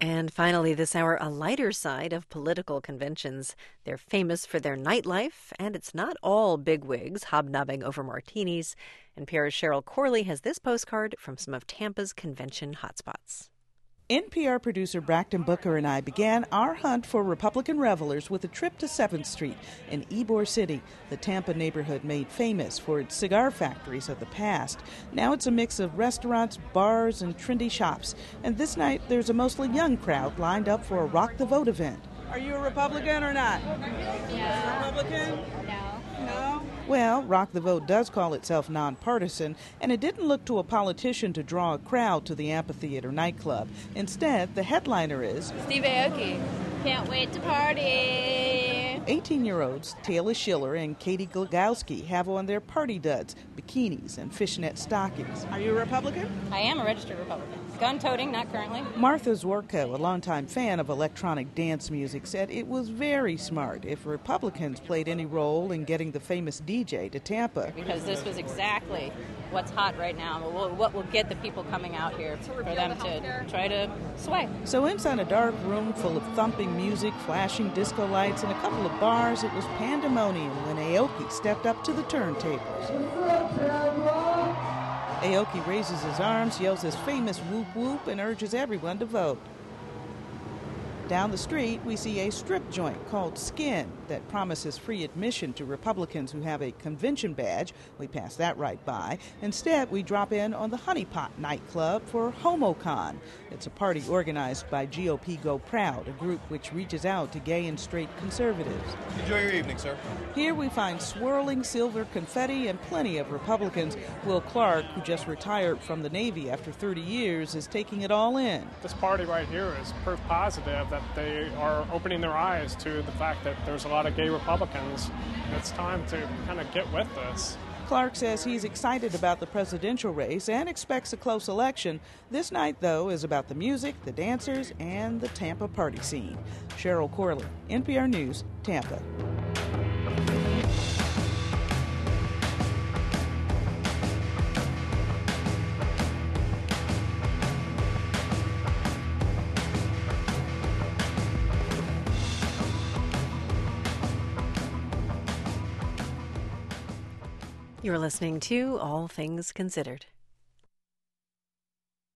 And finally, this hour, a lighter side of political conventions. They're famous for their nightlife, and it's not all bigwigs hobnobbing over martinis. NPR's Cheryl Corley has this postcard from some of Tampa's convention hotspots. NPR producer Brackton Booker and I began our hunt for Republican revelers with a trip to 7th Street in Ybor City, the Tampa neighborhood made famous for its cigar factories of the past. Now it's a mix of restaurants, bars, and trendy shops. And this night, there's a mostly young crowd lined up for a Rock the Vote event. Are you a Republican or not? No. Republican? No. No? Well, Rock the Vote does call itself nonpartisan, and it didn't look to a politician to draw a crowd to the amphitheater nightclub. Instead, the headliner is Steve Aoki. Can't wait to party. 18-year-olds Taylor Schiller and Katie Glogowski have on their party duds, bikinis, and fishnet stockings. Are you a Republican? I am a registered Republican. Gun-toting, not currently. Martha Zwerko, a longtime fan of electronic dance music, said it was very smart if Republicans played any role in getting the famous DJ to Tampa. Because this was exactly what's hot right now, what will get the people coming out here for them to try to sway. So inside a dark room full of thumping music, flashing disco lights, and a couple of bars, it was pandemonium when Aoki stepped up to the turntables. Aoki raises his arms, yells his famous whoop whoop, and urges everyone to vote. Down the street, we see a strip joint called Skin that promises free admission to Republicans who have a convention badge. We pass that right by. Instead, we drop in on the Honey Pot nightclub for HomoCon. It's a party organized by GOP Go Proud, a group which reaches out to gay and straight conservatives. Enjoy your evening, sir. Here we find swirling silver confetti and plenty of Republicans. Will Clark, who just retired from the Navy after 30 years, is taking it all in. This party right here is proof positive that they are opening their eyes to the fact that there's a lot of gay Republicans. It's time to kind of get with this. Clark says he's excited about the presidential race and expects a close election. This night, though, is about the music, the dancers, and the Tampa party scene. Cheryl Corley, NPR News, Tampa. You're listening to All Things Considered.